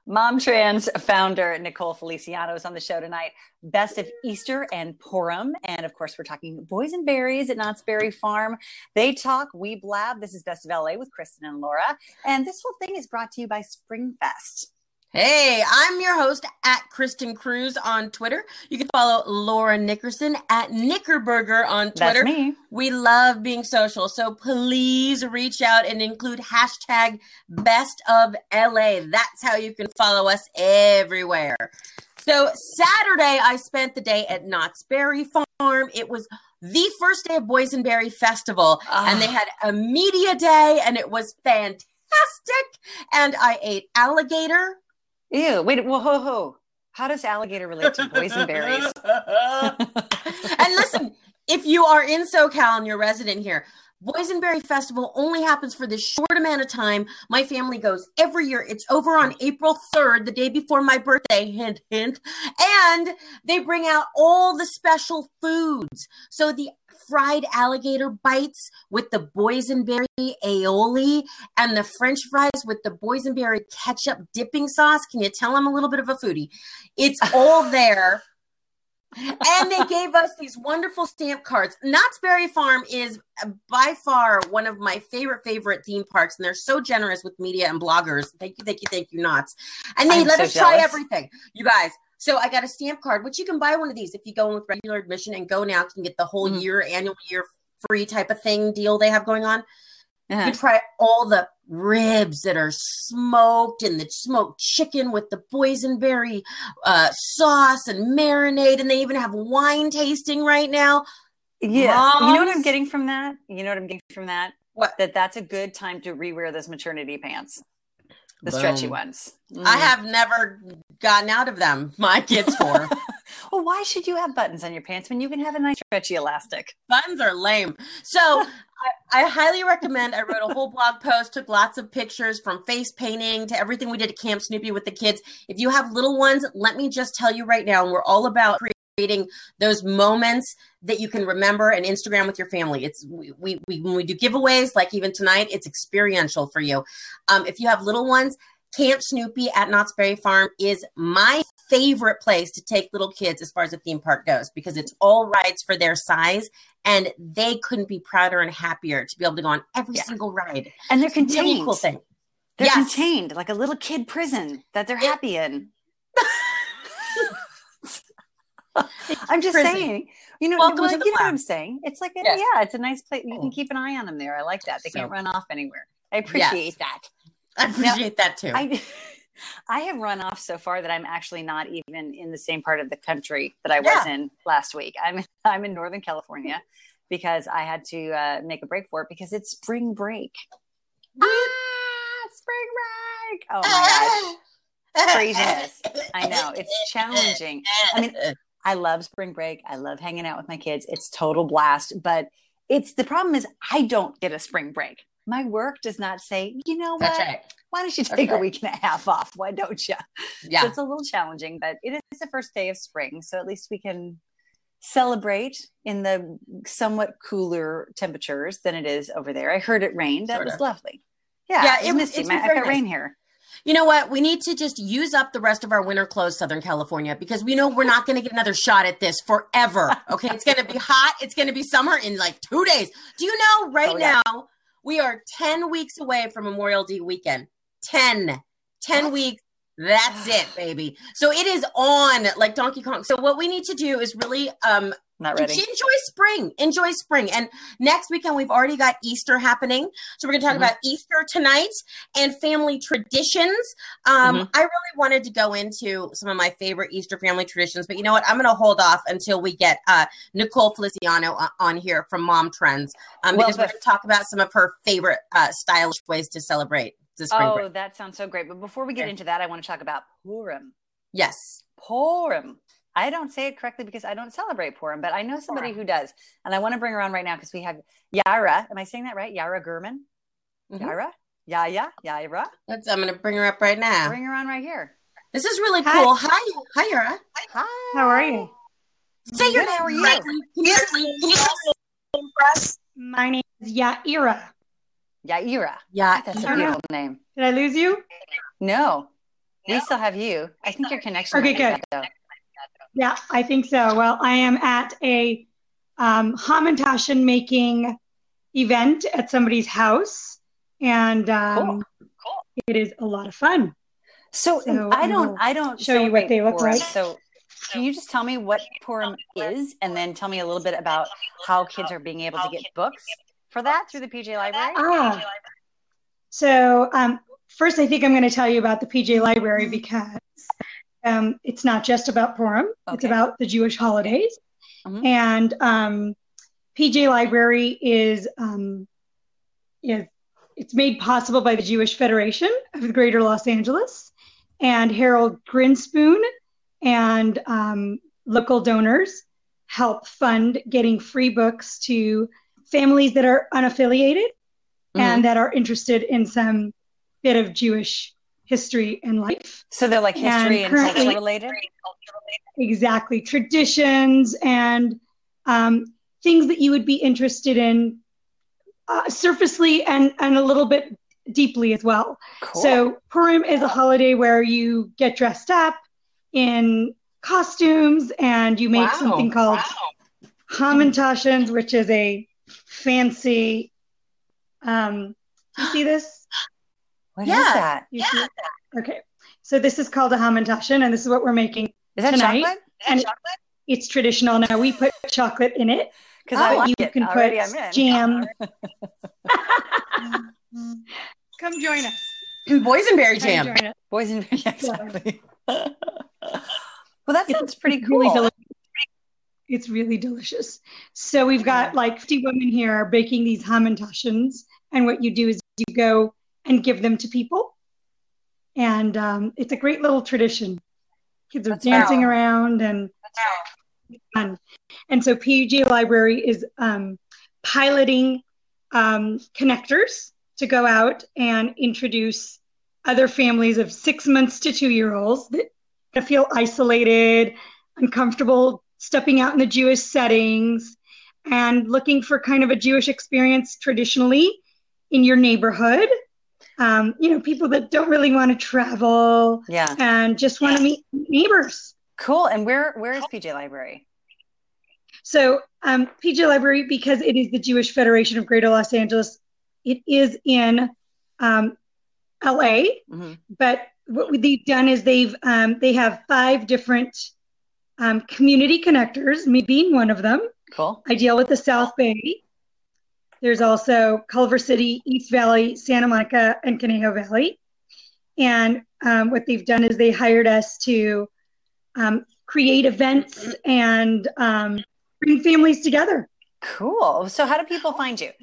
Mom Trans founder Nicole Feliciano is on the show tonight. Best of Easter and Purim. And of course, we're talking boysenberries at Knott's Berry Farm. They talk, we blab. This is Best of LA with Kristen and Laura. And this whole thing is brought to you by SpringFest. Hey, I'm your host at Kristen Cruz on Twitter. You can follow Laura Nickerson at Knickerburger on Twitter. That's me. We love being social, so please reach out and include hashtag Best of LA. That's how you can follow us everywhere. So Saturday, I spent the day at Knott's Berry Farm. It was the first day of Boysenberry Festival, and they had a media day, and it was fantastic. And I ate alligator. Ew, wait, whoa. How does alligator relate to boysenberries? And listen, if you are in SoCal and you're a resident here, Boysenberry Festival only happens for this short amount of time. My family goes every year. It's over on April 3rd, the day before my birthday, hint, hint. And they bring out all the special foods. So the fried alligator bites with the boysenberry aioli and the French fries with the boysenberry ketchup dipping sauce. Can you tell I'm a little bit of a foodie? It's all there. And they gave us these wonderful stamp cards. Knott's Berry Farm is by far one of my favorite theme parks. And they're so generous with media and bloggers. Thank you, Knott's. And they let us try everything. You guys. So I got a stamp card, which you can buy one of these if you go in with regular admission and go now. You can get the whole annual year free type of thing deal they have going on. Uh-huh. You try all the ribs that are smoked and the smoked chicken with the boysenberry sauce and marinade. And they even have wine tasting right now. Yeah. Moms, you know what I'm getting from that? What? That's a good time to rewear those maternity pants. The stretchy ones. I have never gotten out of them. My kids for. Well, why should you have buttons on your pants when you can have a nice stretchy elastic? Buttons are lame. So I highly recommend. I wrote a whole blog post, took lots of pictures from face painting to everything we did at Camp Snoopy with the kids. If you have little ones, let me just tell you right now, and we're all about creating those moments that you can remember and Instagram with your family. It's we when we do giveaways, like even tonight, it's experiential for you. If you have little ones, Camp Snoopy at Knott's Berry Farm is my favorite place to take little kids as far as the theme park goes, because it's all rides for their size, and they couldn't be prouder and happier to be able to go on every single ride. And they're contained. Really cool thing. They're contained, like a little kid prison that they're happy in. I'm just saying, you know what I'm saying? It's like, it's a nice place. You can keep an eye on them there. I like that. They can't run off anywhere. I appreciate that. I appreciate that too. I have run off so far that I'm actually not even in the same part of the country that I was in last week. I'm in Northern California because I had to make a break for it because it's spring break. Spring break! Oh my gosh. Craziness. I know. It's challenging. I mean, I love spring break. I love hanging out with my kids. It's total blast. But the problem is I don't get a spring break. My work does not say, you know what? That's right. Why don't you take a week and a half off? Why don't you? Yeah. So it's a little challenging, but it is the first day of spring. So at least we can celebrate in the somewhat cooler temperatures than it is over there. I heard it rained. That was lovely. Yeah, it was misty. I've got rain here. You know what? We need to just use up the rest of our winter clothes, Southern California, because we know we're not going to get another shot at this forever. Okay. It's going to be hot. It's going to be summer in like 2 days. Do you know now we are 10 weeks away from Memorial Day weekend? 10 weeks. That's it, baby. So it is on like Donkey Kong. So what we need to do is really not ready. Enjoy spring. And next weekend, we've already got Easter happening. So we're going to talk about Easter tonight and family traditions. I really wanted to go into some of my favorite Easter family traditions, but you know what? I'm going to hold off until we get Nicole Feliciano on here from Mom Trends because we're going to talk about some of her favorite stylish ways to celebrate the spring break. That sounds so great. But before we get into that, I want to talk about Purim. Yes. Purim. I don't say it correctly because I don't celebrate Purim, but I know somebody who does. And I want to bring her on right now because we have Yara. Am I saying that right? Yara Gurman? Yara? Yara? I'm going to bring her up right now. Bring her on right here. This is really cool. Hi, Yara. Hi. How are you? Say your name. How are you? My name is Yaira. Yaira. Yeah, that's a beautiful name. Did I lose you? No. We still have you. I think your connection. Okay, good. Yeah, I think so. Well, I am at a Hamantaschen making event at somebody's house, and Cool. it is a lot of fun. So I don't show you what they look Purim. like. So can you just tell me what Purim is, and then tell me a little bit about how kids are being able to get books for that through the PJ Library? So first, I think I'm going to tell you about the PJ Library because it's not just about Purim. Okay. It's about the Jewish holidays. Mm-hmm. And PJ Library is it's made possible by the Jewish Federation of the Greater Los Angeles and Harold Grinspoon, and local donors help fund getting free books to families that are unaffiliated and that are interested in some bit of Jewish history and life. So they're like history and culture related? Exactly. Traditions and things that you would be interested in surfacely and a little bit deeply as well. Cool. So Purim is a holiday where you get dressed up in costumes and you make something called Hamantaschens, which is a fancy, you see this? What is that? You see it? Okay. So this is called a Hamantaschen, and this is what we're making is that tonight. Chocolate? And it's traditional. Now we put chocolate in it. Because I like you it. can Already put I'm in. jam. Come join us. Boysenberry jam. Boysenberry, exactly. Well, that sounds pretty cool. Really it's really delicious. So we've got like 50 women here baking these Hamantaschens, and what you do is you go and give them to people, and it's a great little tradition. Kids are dancing around and fun. And so PJ Library is piloting connectors to go out and introduce other families of 6 months to 2-year-olds that feel isolated, uncomfortable stepping out in the Jewish settings, and looking for kind of a Jewish experience traditionally in your neighborhood. People that don't really want to travel and just want to meet neighbors. Cool. And where is PJ Library? So PJ Library, because it is the Jewish Federation of Greater Los Angeles, it is in LA. Mm-hmm. But what they've done is they have 5 different community connectors, me being one of them. Cool. I deal with the South Bay. There's also Culver City, East Valley, Santa Monica, and Conejo Valley. And what they've done is they hired us to create events and bring families together. Cool. So how do people find you?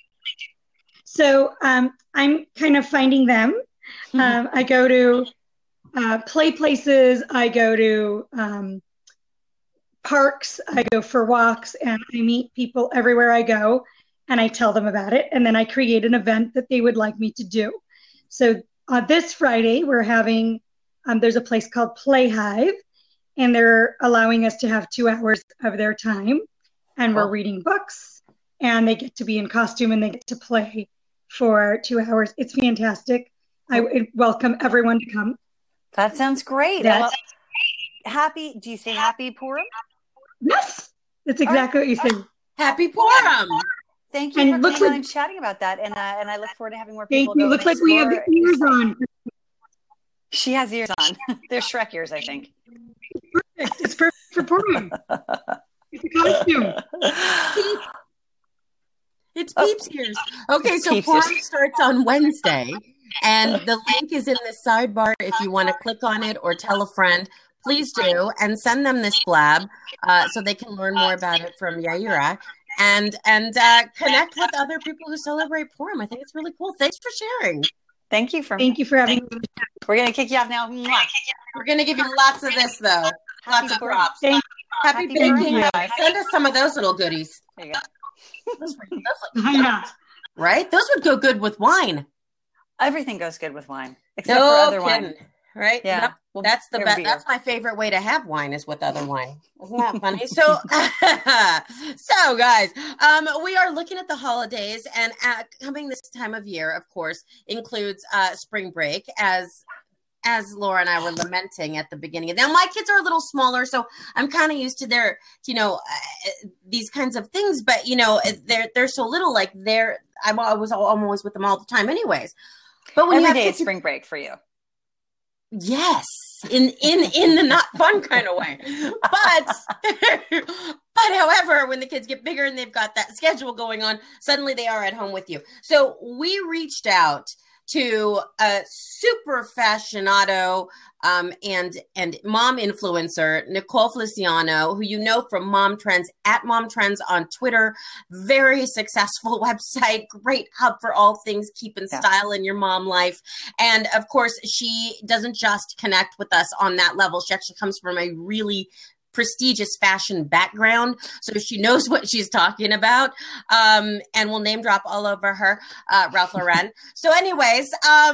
So I'm kind of finding them. I go to play places. I go to parks. I go for walks, and I meet people everywhere I go, and I tell them about it. And then I create an event that they would like me to do. So this Friday, we're having, there's a place called Play Hive, and they're allowing us to have 2 hours of their time. And we're reading books, and they get to be in costume, and they get to play for 2 hours. It's fantastic. I would welcome everyone to come. That sounds great. Yes. Happy, do you say happy Purim? Yes, that's exactly what you say. Happy Purim. Thank you for coming on and chatting about that. And I look forward to having more people. Thank you. Looks like we have the ears on. She has ears on. They're Shrek ears, I think. Perfect. It's perfect for Purim. It's a costume. It's Peeps ears. Okay, so Purim starts on Wednesday, and the link is in the sidebar if you want to click on it or tell a friend. Please do, and send them this blab so they can learn more about it from Yaira and connect with other people who celebrate Purim. I think it's really cool. Thanks for sharing. Thank you for having me. We're going to kick you off now. We're going to give you lots of this, though. Lots of props. Happy baking. Send us some of those little goodies. There you go. Those were lovely. Right? Those would go good with wine. Everything goes good with wine, except for other wine. Right? Yeah. Nope. Well, that's the best. That's my favorite way to have wine is with other wine. Isn't that funny? So, so guys, we are looking at the holidays, and coming this time of year, of course, includes spring break, as as Laura and I were lamenting at the beginning. Now my kids are a little smaller, so I'm kind of used to their, these kinds of things. But they're so little. Like I'm always with them all the time, anyways. But when every day is spring break for you. Yes, in the not fun kind of way. But however, when the kids get bigger and they've got that schedule going on, suddenly they are at home with you. So we reached out to a super fashionado and mom influencer, Nicole Feliciano, who you know from Mom Trends, at Mom Trends on Twitter. Very successful website, great hub for all things keeping style in your mom life. And of course, she doesn't just connect with us on that level. She actually comes from a really prestigious fashion background, so she knows what she's talking about, and we'll name drop all over her, Ralph Lauren. So anyways,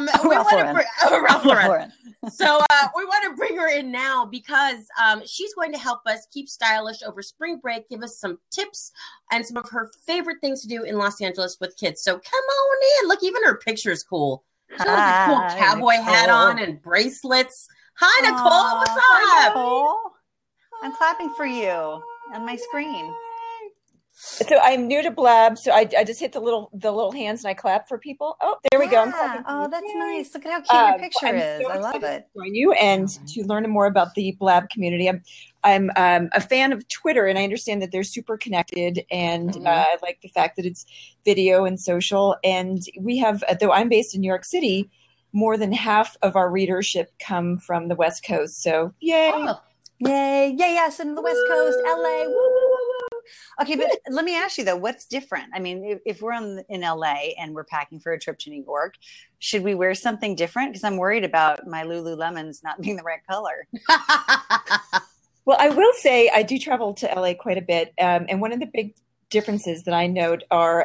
Ralph Lauren. So we want to bring her in now because she's going to help us keep stylish over spring break, give us some tips and some of her favorite things to do in Los Angeles with kids. So come on in. Look, even her picture is cool. She's got a cool cowboy hat on and bracelets. Hi, Nicole. What's up? Hi, Nicole. I'm clapping for you on my screen. So I'm new to Blab, so I just hit the little hands and I clap for people. Oh, there we go. I'm clapping. Oh, that's nice. Look at how cute your picture is. So I love it. To join you and to learn more about the Blab community. I'm a fan of Twitter, and I understand that they're super connected, and I like the fact that it's video and social. And we have, though I'm based in New York City, more than half of our readership come from the West Coast. So yay. Oh. Yay. Yes, in the West Coast, LA. Woo, woo, woo, woo. Okay, but let me ask you though, what's different? I mean, if we're in LA and we're packing for a trip to New York, should we wear something different? Because I'm worried about my Lululemons not being the right color. Well, I will say I do travel to LA quite a bit. And one of the big differences that I note are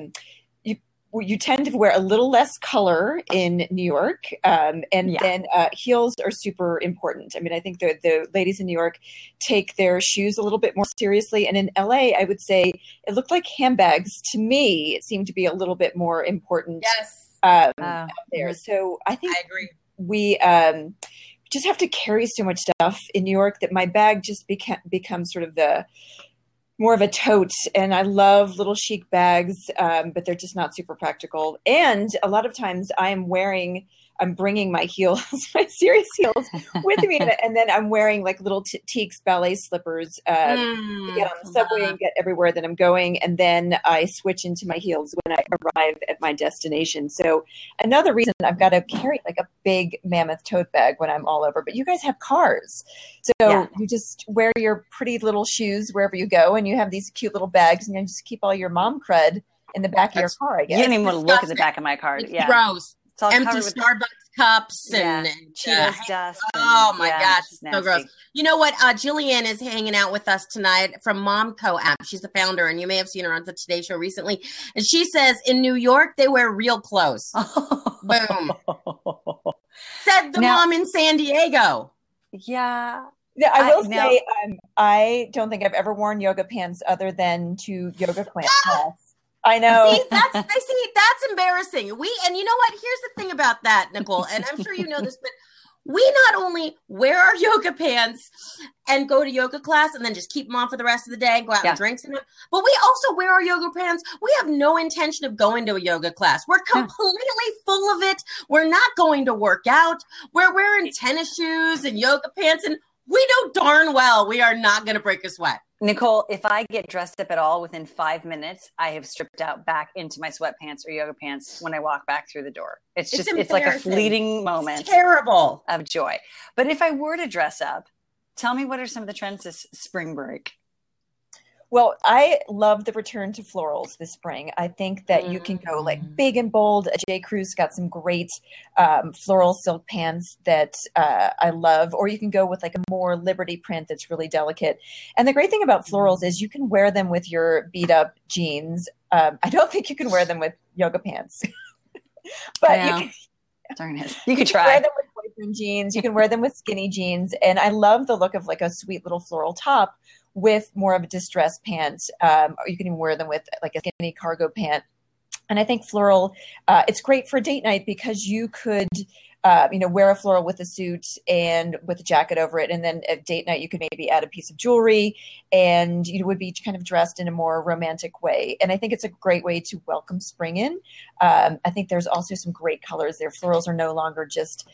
you tend to wear a little less color in New York, and then heels are super important. I mean, I think the ladies in New York take their shoes a little bit more seriously, and in LA, I would say it looked like handbags to me. It seemed to be a little bit more important. Yes, out there. So I think I agree. We just have to carry so much stuff in New York that my bag just becomes sort of more of a tote, and I love little chic bags, but they're just not super practical. And a lot of times I'm bringing my heels, my serious heels with me. And then I'm wearing like little Teeks ballet slippers to get on the subway and get everywhere that I'm going. And then I switch into my heels when I arrive at my destination. So another reason I've got to carry like a big mammoth tote bag when I'm all over. But you guys have cars. So you just wear your pretty little shoes wherever you go. And you have these cute little bags, and you just keep all your mom crud in the back of your car, I guess. You didn't even want to look at the back of my car. It's gross. It's all empty Starbucks cups and Cheetos dust. Oh my gosh, it's so nasty. gross. You know what? Jillian is hanging out with us tonight from Momco app. She's the founder, and you may have seen her on the Today Show recently. And she says in New York they wear real clothes. Boom. Said the mom in San Diego. Yeah, I will say I don't think I've ever worn yoga pants other than to yoga class. I know. See, that's embarrassing. And you know what? Here's the thing about that, Nicole, and I'm sure you know this, but we not only wear our yoga pants and go to yoga class and then just keep them on for the rest of the day and go out and drink some, but we also wear our yoga pants. We have no intention of going to a yoga class. We're completely full of it. We're not going to work out. We're wearing tennis shoes and yoga pants, and we know darn well we are not going to break a sweat. Nicole, if I get dressed up at all within 5 minutes, I have stripped out back into my sweatpants or yoga pants when I walk back through the door. It's like a fleeting moment. It's terrible. Of joy. But if I were to dress up, tell me what are some of the trends this spring break? Well, I love the return to florals this spring. I think that you can go like big and bold. J. Crew's got some great floral silk pants that I love, or you can go with like a more Liberty print that's really delicate. And the great thing about florals is you can wear them with your beat up jeans. I don't think you can wear them with yoga pants, but you could try. Wear them with boyfriend jeans. You can wear them with skinny jeans. And I love the look of like a sweet little floral top with more of a distressed pant. Or you can even wear them with like a skinny cargo pant. And I think floral, it's great for date night because you could wear a floral with a suit and with a jacket over it. And then at date night, you could maybe add a piece of jewelry and you would be kind of dressed in a more romantic way. And I think it's a great way to welcome spring in. I think there's also some great colors there. Florals are no longer just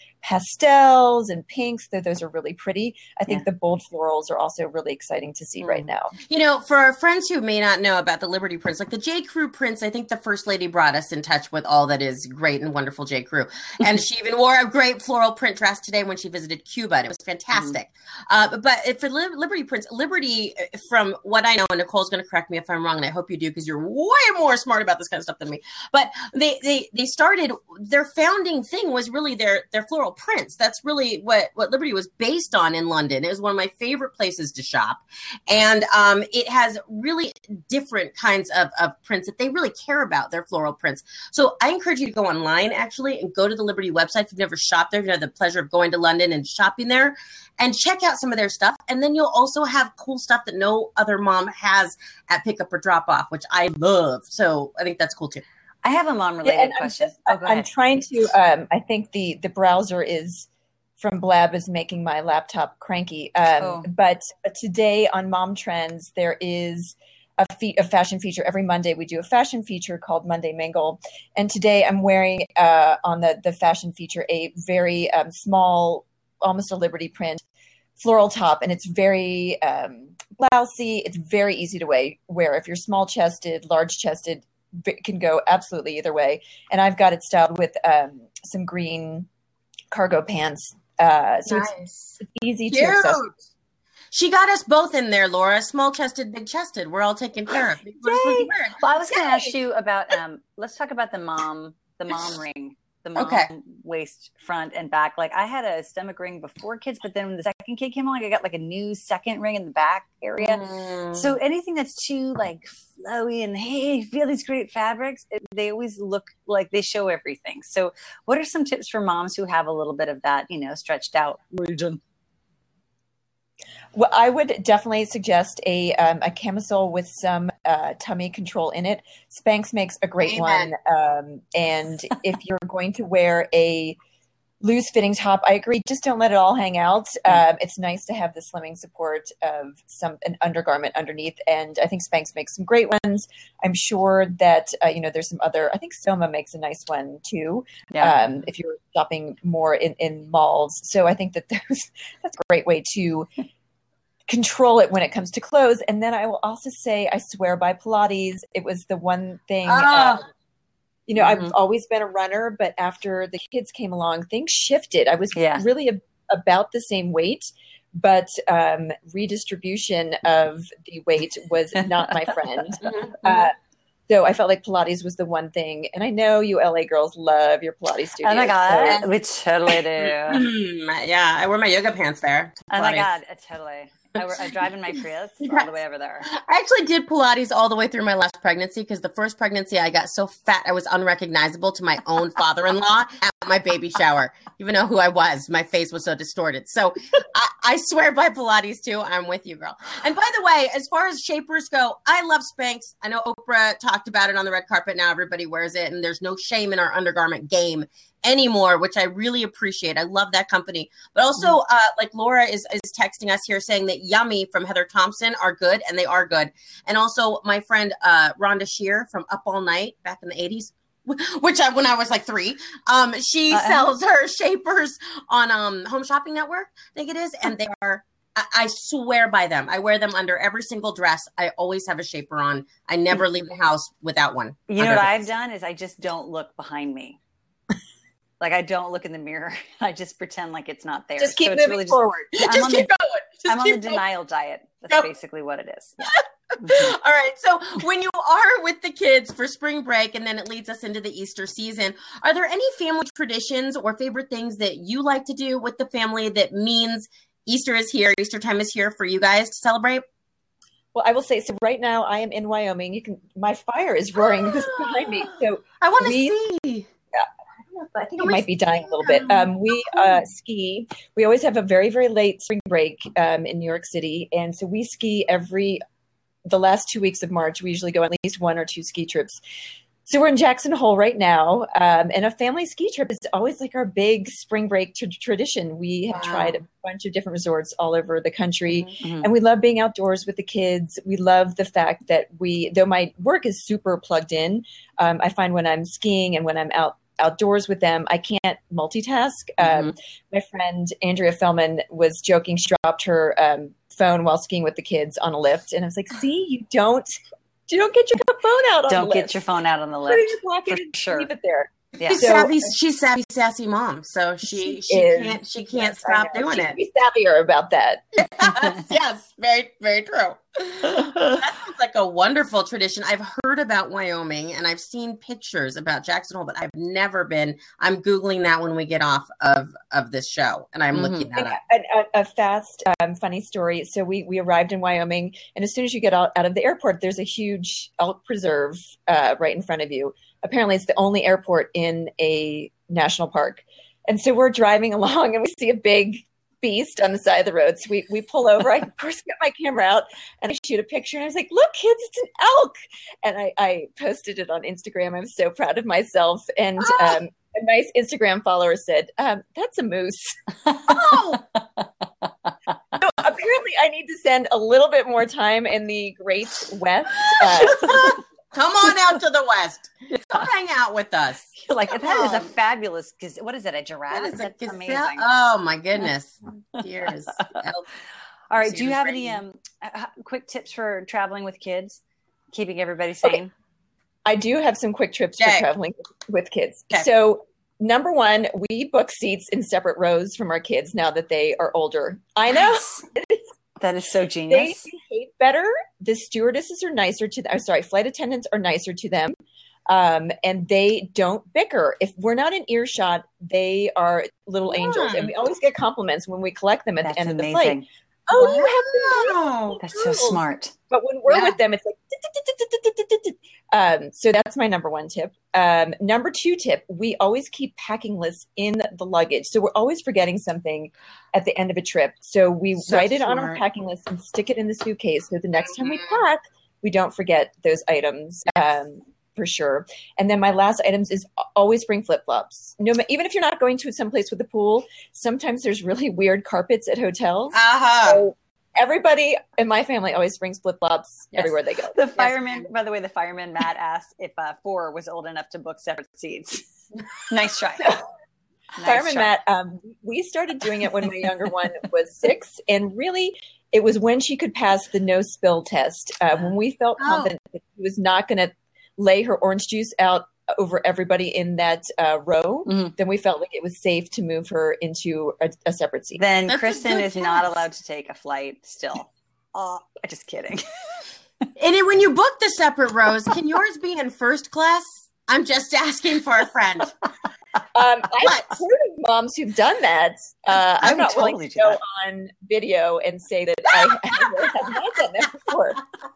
pastels and pinks, though those are really pretty. I think the bold florals are also really exciting to see right now. For our friends who may not know about the Liberty prints, like the J. Crew prints, I think the First Lady brought us in touch with all that is great and wonderful J. Crew. And she even wore a great floral print dress today when she visited Cuba, and it was fantastic. But for Liberty prints, Liberty, from what I know, and Nicole's going to correct me if I'm wrong, and I hope you do because you're way more smart about this kind of stuff than me. But they started, their founding thing was really their floral prints. That's really what Liberty was based on in London. It was one of my favorite places to shop, and it has really different kinds of prints that they really care about, their floral prints. So I encourage you to go online actually and go to the Liberty website if you've never shopped there, if you have the pleasure of going to London and shopping there, and check out some of their stuff. And then you'll also have cool stuff that no other mom has at pickup or drop off, which I love. So I think that's cool too. I have a mom-related question. I'm trying to, I think the browser from Blab is making my laptop cranky. But today on Mom Trends, there is a fashion feature. Every Monday we do a fashion feature called Monday Mingle. And today I'm wearing on the fashion feature a very small, almost a Liberty print floral top. And it's very blousey. It's very easy to wear. If you're small chested, large chested, it can go absolutely either way. And I've got it styled with some green cargo pants. So it's easy to access. She got us both in there, Laura. Small chested, big chested. We're all taken care of. Well, I was going to ask you about. Let's talk about the mom ring, the mom waist, front and back. Like I had a stomach ring before kids, but then when the second kid came along, I got like a new second ring in the back area. So anything that's too like flowy and hey, feel these great fabrics, they always look like they show everything. So what are some tips for moms who have a little bit of that, stretched out region? Well, I would definitely suggest a camisole with some tummy control in it. Spanx makes a great one. And if you're going to wear a loose fitting top, I agree. Just don't let it all hang out. It's nice to have the slimming support of an undergarment underneath. And I think Spanx makes some great ones. I'm sure that, there's some other, I think Soma makes a nice one too. If you're shopping more in malls. So I think that's a great way to control it when it comes to clothes. And then I will also say, I swear by Pilates. It was the one thing, I've always been a runner, but after the kids came along, things shifted. I was really about the same weight, but redistribution of the weight was not my friend. So I felt like Pilates was the one thing. And I know you LA girls love your Pilates studio. Oh my God, we totally do. I wear my yoga pants there. Oh my God, totally. I drive in my Prius all the way over there. I actually did Pilates all the way through my last pregnancy because the first pregnancy I got so fat I was unrecognizable to my own father-in-law at my baby shower. Even know who I was, my face was so distorted. So I swear by Pilates too. I'm with you, girl. And by the way, as far as shapers go, I love Spanx. I know Oprah talked about it on the red carpet. Now everybody wears it, and there's no shame in our undergarment game anymore, which I really appreciate. I love that company. But also, like Laura is texting us here saying that Yummy from Heather Thompson are good, and they are good. And also my friend Rhonda Shear from Up All Night back in the 80s, when I was like 3, she sells her shapers on Home Shopping Network, I think it is, and they are, I swear by them. I wear them under every single dress. I always have a shaper on. I never leave the house without one. You know what I've done is I just don't look behind me. Like I don't look in the mirror. I just pretend like it's not there. Just keep moving forward. Just keep going. I'm on the denial diet. That's basically what it is. Yeah. All right. So when you are with the kids for spring break, and then it leads us into the Easter season, are there any family traditions or favorite things that you like to do with the family that means Easter is here, Easter time is here for you guys to celebrate? Well, I will say, so right now I am in Wyoming. My fire is roaring behind me. So I want to see. I think it might be dying a little bit. We ski. We always have a very, very late spring break in New York City. And so we ski the last 2 weeks of March. We usually go at least 1 or 2 ski trips. So we're in Jackson Hole right now, and a family ski trip is always like our big spring break tradition. We have tried a bunch of different resorts all over the country, and we love being outdoors with the kids. We love the fact that though my work is super plugged in, I find when I'm skiing and when I'm outdoors with them, I can't multitask. My friend Andrea Fellman was joking. She dropped her phone while skiing with the kids on a lift, and I was like, "See, you don't get your phone out on the lift. Don't get your phone out on the lift. Put it in your pocket for and sure. leave it there." Yeah. She's savvy, sassy mom, so she can't stop doing it. Be savvier about that. Yes, very, very true. That sounds like a wonderful tradition. I've heard about Wyoming and I've seen pictures about Jackson Hole, but I've never been. I'm Googling that when we get off of this show, and I'm looking that up. A fast, funny story. So we arrived in Wyoming, and as soon as you get out of the airport, there's a huge elk preserve right in front of you. Apparently, it's the only airport in a national park. And so we're driving along, and we see a big beast on the side of the road. So we pull over. I, of course, get my camera out, and I shoot a picture. And I was like, look, kids, it's an elk. And I posted it on Instagram. I was so proud of myself. And a nice Instagram follower said, that's a moose. Oh! So apparently, I need to spend a little bit more time in the Great West. Come on out to the West. Come hang out with us. You're like, that is a fabulous, what is it, a giraffe? That's amazing. Oh, my goodness. Tears. All right. Do you have any quick tips for traveling with kids, keeping everybody sane? Okay. I do have some quick tips for traveling with kids. Okay. So, number one, we book seats in separate rows from our kids now that they are older. I know. That is so genius. They behave better. The stewardesses are nicer to them. Flight attendants are nicer to them. And they don't bicker. If we're not in earshot, they are little angels. And we always get compliments when we collect them at the end of the flight. Oh, you have the That's so smart. But when we're with them, it's like, so that's my number one tip. Number two tip, we always keep packing lists in the luggage. So we're always forgetting something at the end of a trip. So we write it on our packing list and stick it in the suitcase. So the next time we pack, we don't forget those items. For sure. And then my last items is always bring flip-flops. Even if you're not going to some place with a pool, sometimes there's really weird carpets at hotels. So everybody in my family always brings flip-flops everywhere they go. The fireman, by the way, Matt asked if 4 was old enough to book separate seats. Nice try. Fireman Matt, we started doing it when my younger one was 6, and really it was when she could pass the no spill test. When we felt confident that she was not going to lay her orange juice out over everybody in that row, then we felt like it was safe to move her into a separate seat. Then that's Kristen is not allowed to take a flight still. Just kidding. And when you book the separate rows, can yours be in first class? I'm just asking for a friend. I've heard of moms who've done that. I'm not willing to go on video and say that I have not done that before.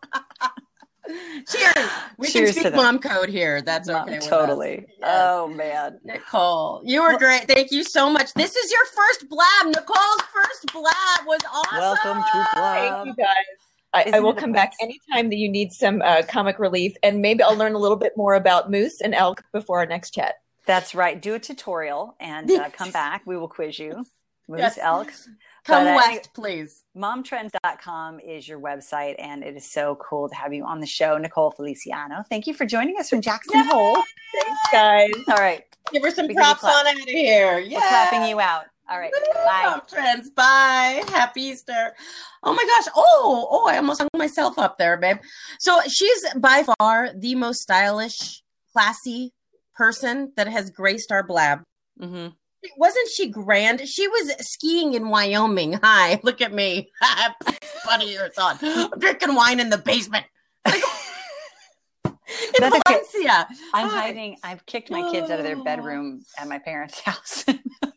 Cheers. We can speak mom code here. That's okay. Totally. Yes. Oh, man. Nicole, you were great. Thank you so much. This is your first blab. Nicole's first blab was awesome. Welcome to Blab. Thank you, guys. I will come back anytime that you need some comic relief, and maybe I'll learn a little bit more about moose and elk before our next chat. That's right. Do a tutorial and come back. We will quiz you. Moose, elk. Come west, please. Momtrends.com is your website, and it is so cool to have you on the show, Nicole Feliciano. Thank you for joining us from Jackson Hole. Thanks, guys. All right. Give her some props on out of here. Yeah. We're clapping you out. All right. Bye. Momtrends. Bye. Happy Easter. Oh, my gosh. Oh, I almost hung myself up there, babe. So she's by far the most stylish, classy person that has graced our blab. Mm-hmm. Wasn't she grand? She was skiing in Wyoming. Hi, look at me. Funny years on. I'm drinking wine in the basement. Like, in Valencia. I'm hiding. I've kicked my kids out of their bedroom at my parents' house.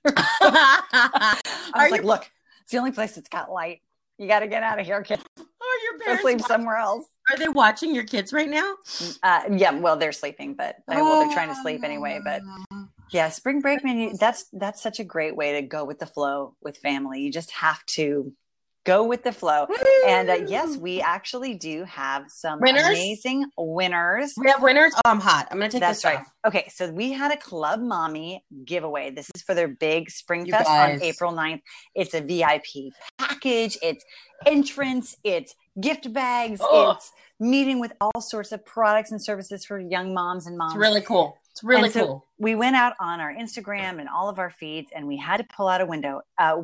I was like, look, it's the only place that's got light. You got to get out of here, kids. Your parents go sleep somewhere else. Are they watching your kids right now? Yeah, well, they're sleeping, but they're trying to sleep anyway, but yeah, spring break menu. That's such a great way to go with the flow with family. You just have to go with the flow. And yes, we actually do have some amazing winners. We have winners. Oh, I'm hot. I'm going to take That's this right. off. Okay, so we had a Club Mommy giveaway. This is for their big Spring Fest on April 9th. It's a VIP package. It's entrance. It's gift bags. It's meeting with all sorts of products and services for young moms and moms. It's really cool. It's really cool. We went out on our Instagram and all of our feeds, and we had to pull out a winner.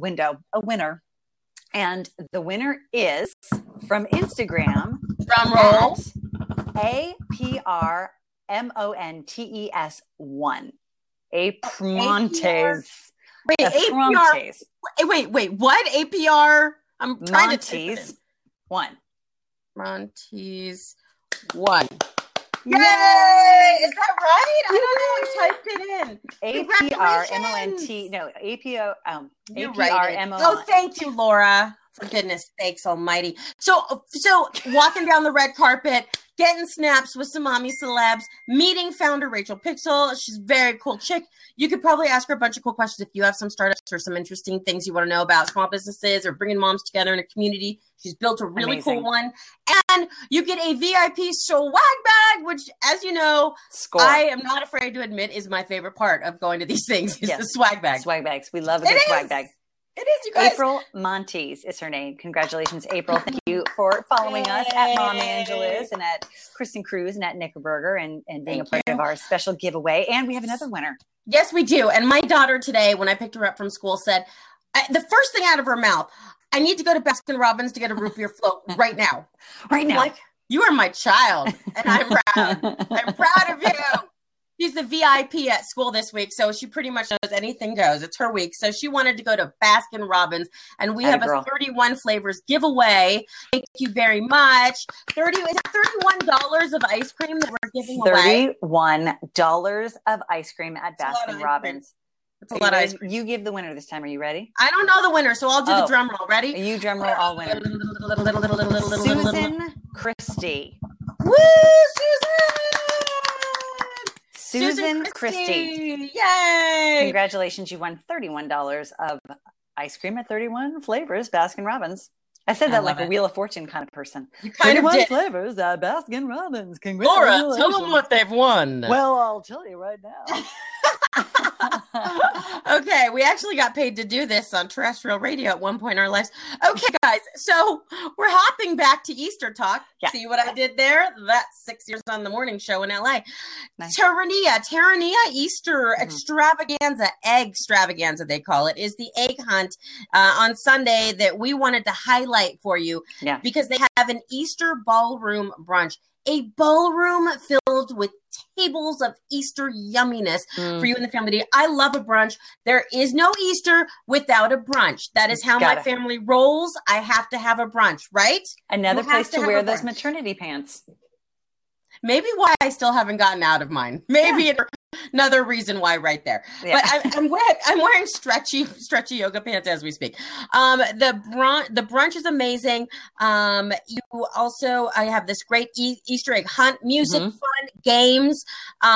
And the winner is from Instagram. Drum roll. APRMONTES1. Aprontes. Wait, APR. Wait, what? APR? I'm trying Montes 1. Montes 1. Yay! Is that right? I don't know. I typed it in. APRMONT. No, APRMON. Oh, thank you, Laura. For goodness sakes almighty. So walking down the red carpet, getting snaps with some mommy celebs, meeting founder Rachel Pixel. She's a very cool chick. You could probably ask her a bunch of cool questions if you have some startups or some interesting things you want to know about small businesses or bringing moms together in a community. She's built a really cool one. And you get a VIP swag bag, which, as you know, I am not afraid to admit is my favorite part of going to these things is the swag bag. Swag bags. We love a good swag bag. It is, you guys. April Montes is her name. Congratulations, April. Thank you for following us at Mom Angeles and at Kristen Cruz and at Knickerberger and being a part of our special giveaway. And we have another winner. Yes, we do. And my daughter today, when I picked her up from school, said, the first thing out of her mouth, I need to go to Baskin Robbins to get a root beer float right now. Right now. Like, you are my child, and I'm proud. I'm proud of you. She's the VIP at school this week, so she pretty much knows anything goes. It's her week. So she wanted to go to Baskin Robbins, and we have a 31 flavors giveaway. Thank you very much. Is it $31 of ice cream that we're giving away? $31 of ice cream at Baskin Robbins. It's a lot of ice cream. You give the winner this time. Are you ready? I don't know the winner, so I'll do the drum roll. Ready? You drum roll, I'll win. Susan Christie. Woo, Susan Christie. Yay! Congratulations. You won $31 of ice cream at 31 flavors, Baskin Robbins. I said that like a Wheel of Fortune kind of person. You kind of did. Flavors at Baskin Robbins. Congratulations. Laura, tell them what they've won. Well, I'll tell you right now. Okay, we actually got paid to do this on terrestrial radio at one point in our lives. Okay, guys, so we're hopping back to Easter talk. Yeah. See what I did there? That's 6 years on the morning show in LA. Nice. Terranea Easter extravaganza, egg extravaganza they call it, is the egg hunt on Sunday that we wanted to highlight for you because they have an Easter ballroom brunch. A ballroom filled with tables of Easter yumminess for you and the family. I love a brunch. There is no Easter without a brunch. That is how my family rolls. I have to have a brunch, right? Another place to wear those maternity pants. Maybe why I still haven't gotten out of mine. Maybe another reason why right there. Yeah. But I'm wearing stretchy yoga pants as we speak. The brunch is amazing. You also, I have this great Easter egg hunt, music, fun, games.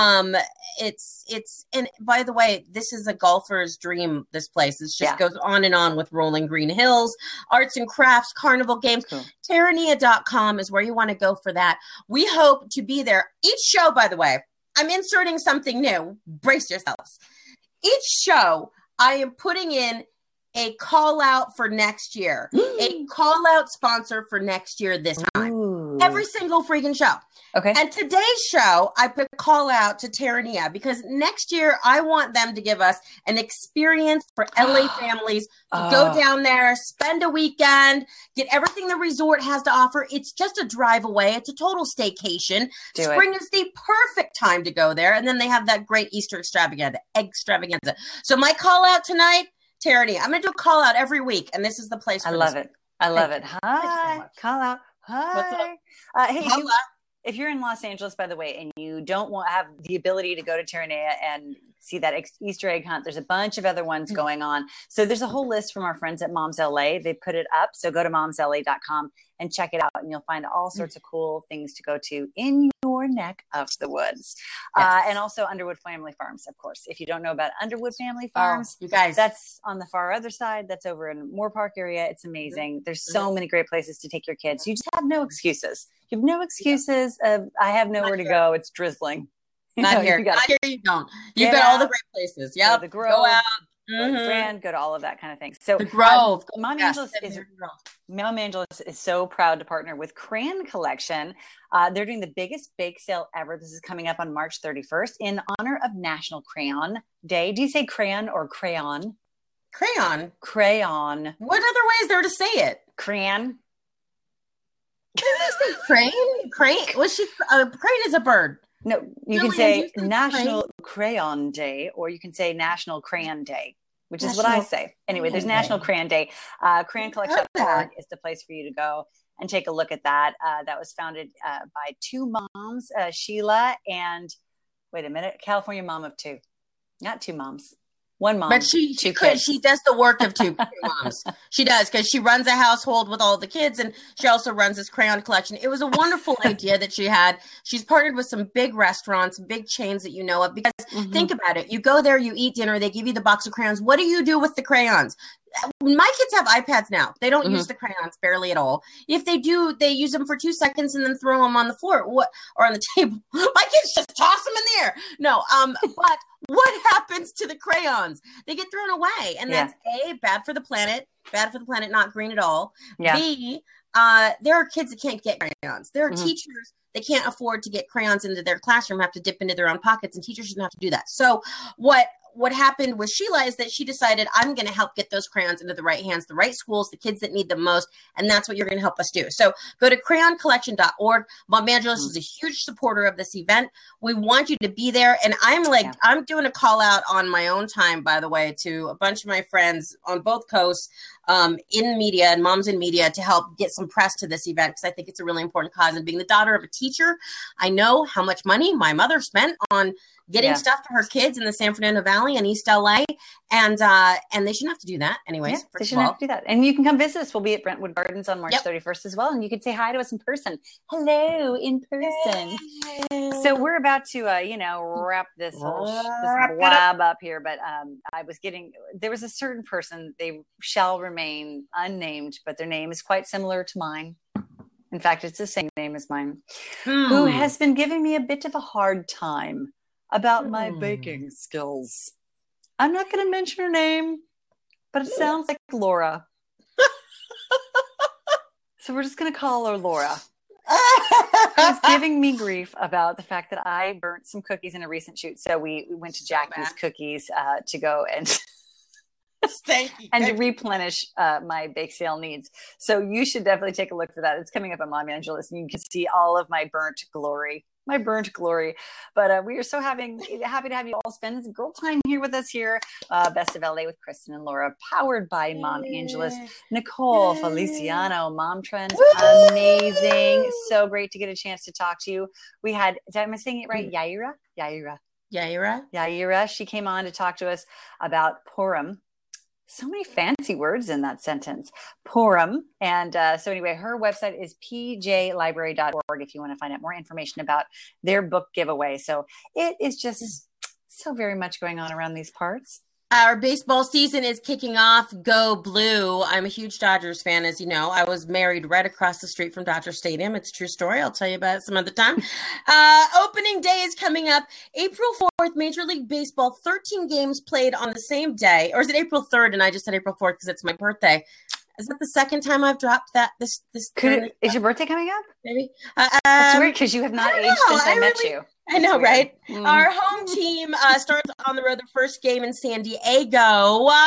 And by the way, this is a golfer's dream, this place. It just goes on and on with rolling green hills, arts and crafts, carnival games. Cool. Terranea.com is where you want to go for that. We hope to be there. Each show, by the way, I'm inserting something new. Brace yourselves. Each show, I am putting in a call out for next year, a call out sponsor for next year this time. Ooh. Every single freaking show. Okay. And today's show, I put a call out to Terranea because next year I want them to give us an experience for LA families to go down there, spend a weekend, get everything the resort has to offer. It's just a drive away. It's a total staycation. Spring is the perfect time to go there. And then they have that great Easter extravaganza, egg extravaganza. So my call out tonight, Terranea. I'm going to do a call out every week, and this is the place for I love it. I love it. Hi. Call out. Hi. What's up? Hey, if you're in Los Angeles, by the way, and you don't have the ability to go to Terranea and see that Easter egg hunt. There's a bunch of other ones going on. So there's a whole list from our friends at Moms LA. They put it up. So go to momsla.com and check it out, and you'll find all sorts of cool things to go to in your neck of the woods. And also Underwood Family Farms, of course. If you don't know about Underwood Family Farms, you guys, that's on the far other side. That's over in Moore Park area. It's amazing. There's so many great places to take your kids. You just have no excuses. You have no excuses of, I have nowhere to go. It's drizzling. Not here. Not here. You don't. You've got all the great places. Yeah. The Grove. Go out. Go to Brand, go to all of that kind of thing. So the Grove. Mom Angelus is so proud to partner with Crayon Collection. They're doing the biggest bake sale ever. This is coming up on March 31st in honor of National Crayon Day. Do you say crayon or crayon? Crayon. Crayon. What other way is there to say it? Crayon. Crane? Crane? Was she? Crane is a bird. No, you can say National Crayon Day, or you can say National Crayon Day, which is what I say. Anyway, there's National Crayon Day. CrayonCollection.org is the place for you to go and take a look at that. That was founded by two moms, Sheila and, wait a minute, California mom of two. Not two moms. One mom, but she kids. She does the work of two moms. She does, because she runs a household with all the kids, and she also runs this crayon collection. It was a wonderful idea that she had. She's partnered with some big restaurants, big chains that you know of, because think about it. You go there, you eat dinner, they give you the box of crayons. What do you do with the crayons? My kids have iPads now. They don't use the crayons barely at all. If they do, they use them for 2 seconds and then throw them on the floor or on the table. My kids just toss them in the air. No, but what happens to the crayons? They get thrown away, and that's A, bad for the planet, not green at all. Yeah. B, there are kids that can't get crayons. There are teachers that can't afford to get crayons into their classroom, have to dip into their own pockets, and teachers shouldn't have to do that. So what happened with Sheila is that she decided, I'm going to help get those crayons into the right hands, the right schools, the kids that need them most. And that's what you're going to help us do. So go to crayoncollection.org. Mom Angelus is a huge supporter of this event. We want you to be there. And I'm doing a call out on my own time, by the way, to a bunch of my friends on both coasts, in media and moms in media, to help get some press to this event, because I think it's a really important cause. And being the daughter of a teacher, I know how much money my mother spent on getting stuff to her kids in the San Fernando Valley and East LA. And they shouldn't have to do that anyways. Yeah, they shouldn't have to do that. And you can come visit us. We'll be at Brentwood Gardens on March 31st as well. And you can say hi to us in person. Hello, in person. Yay. So we're about to, wrap this whole blab up here. But there was a certain person, they shall remain unnamed, but their name is quite similar to mine. In fact, it's the same name as mine, who has been giving me a bit of a hard time about my baking skills. I'm not going to mention her name, but it sounds like Laura. So we're just going to call her Laura. She's giving me grief about the fact that I burnt some cookies in a recent shoot. So we went to Jackie's Cookies to go and to replenish my bake sale needs. So you should definitely take a look for that. It's coming up on Mom Angelus, and you can see all of my burnt glory. But we are so happy to have you all spend some girl time here with us here. Best of LA with Kristen and Laura, powered by Mom Angelus. Nicole Feliciano, Mom Trends, amazing. So great to get a chance to talk to you. We had, am I saying it right? Yaira. She came on to talk to us about Purim. So many fancy words in that sentence. Purim. And so anyway, her website is pjlibrary.org if you want to find out more information about their book giveaway. So it is just so very much going on around these parts. Our baseball season is kicking off. Go Blue. I'm a huge Dodgers fan, as you know. I was married right across the street from Dodger Stadium. It's a true story. I'll tell you about it some other time. Opening day is coming up. April 4th, Major League Baseball, 13 games played on the same day. Or is it April 3rd? And I just said April 4th because it's my birthday. Is that the second time I've dropped that? Is your birthday coming up? Maybe. That's weird because you have not aged since I met you. I know, right? Our home team starts on the road, the first game in San Diego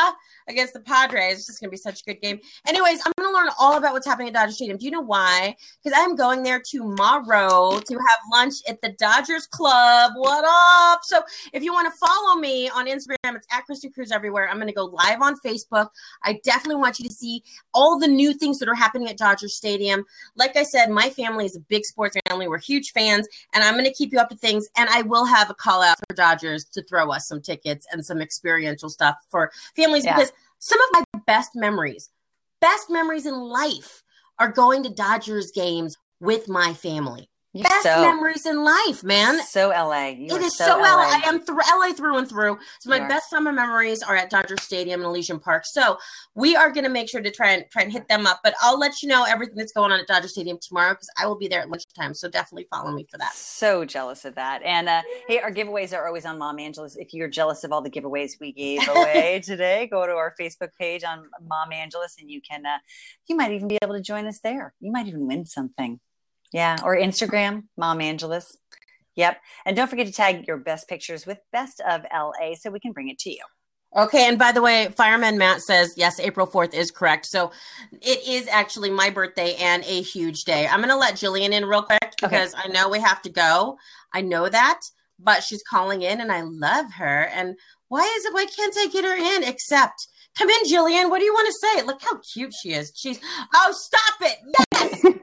against the Padres. It's just going to be such a good game. Anyways, I'm going to learn all about what's happening at Dodger Stadium. Do you know why? Because I'm going there tomorrow to have lunch at the Dodgers Club. What up? So if you want to follow me on Instagram, it's at Kristen Cruz everywhere. I'm going to go live on Facebook. I definitely want you to see all the new things that are happening at Dodger Stadium. Like I said, my family is a big sports family. We're huge fans, and I'm going to keep you up to things, and I will have a call out for Dodgers to throw us some tickets and some experiential stuff for families because some of my best memories in life are going to Dodgers games with my family. Best memories in life, man. So LA. It is so LA. I am LA through and through. So my best summer memories are at Dodger Stadium and Elysian Park. So we are going to make sure to try and hit them up. But I'll let you know everything that's going on at Dodger Stadium tomorrow because I will be there at lunchtime. So definitely follow me for that. So jealous of that. And hey, our giveaways are always on Mom Angeles. If you're jealous of all the giveaways we gave away today, go to our Facebook page on Mom Angeles, and you can. You might even be able to join us there. You might even win something. Yeah, or Instagram, Mom Angeles. Yep. And don't forget to tag your best pictures with Best of LA so we can bring it to you. Okay, and by the way, Fireman Matt says, yes, April 4th is correct. So it is actually my birthday and a huge day. I'm going to let Jillian in real quick because I know we have to go. I know that, but she's calling in and I love her. And why can't I get her in except... Come in, Jillian. What do you want to say? Look how cute she is. Oh, stop it. Yes. Look,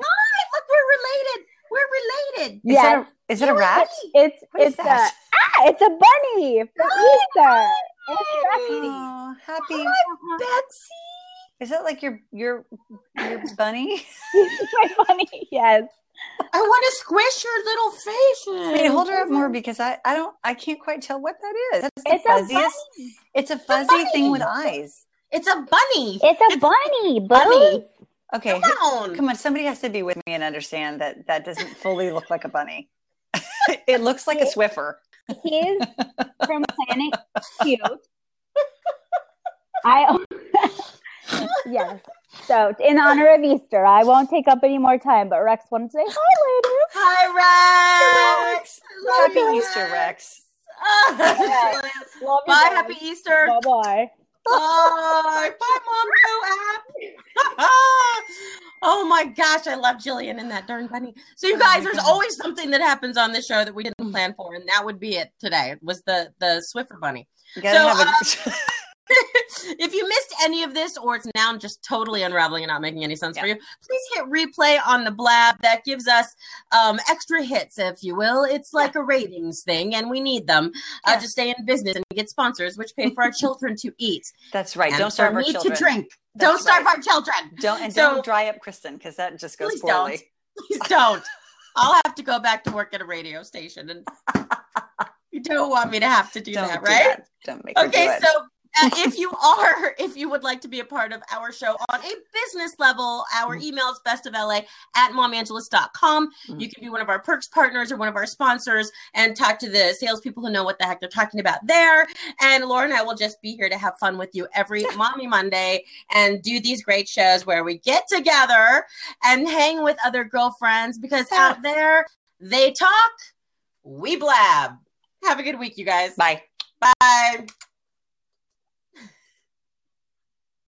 we're related. Yeah. Is it a rat? It's a bunny for Easter. Oh, happy. Hi, Betsy. Is that like your bunny? My bunny, yes. I want to squish your little face. Wait, hold her up more because I can't quite tell what that is. That's the It's fuzziest. It's a fuzzy thing with eyes. It's a bunny. It's a bunny, bunny. Okay, come on. Somebody has to be with me and understand that doesn't fully look like a bunny. It looks like a Swiffer. He's from Planet Cute. Yes. So in honor of Easter, I won't take up any more time, but Rex wanted to say hi later. Hi, Rex. Happy Easter, Rex. Love you Bye, guys. happy Easter. Bye-bye. Bye, Mom. Go app. Oh my gosh, I love Jillian and that darn bunny. So you guys, there's always something that happens on the show that we didn't plan for, and that would be it today. It was the Swiffer bunny. If you missed any of this, or it's now just totally unraveling and not making any sense for you, please hit replay on the Blab. That gives us extra hits, if you will. It's like a ratings thing, and we need them to stay in business and get sponsors, which pay for our children to eat. That's right. And don't starve our children. To drink. Don't starve our children. Don't dry up Kristen because that just goes poorly. Please don't. I'll have to go back to work at a radio station, and you don't want me to have to do that, right? Don't make her do it. So. If you would like to be a part of our show on a business level, our email is bestofla@momangeles.com. You can be one of our perks partners or one of our sponsors and talk to the salespeople who know what the heck they're talking about there. And Laura and I will just be here to have fun with you every Mommy Monday and do these great shows where we get together and hang with other girlfriends because out there, they talk, we blab. Have a good week, you guys. Bye. Bye.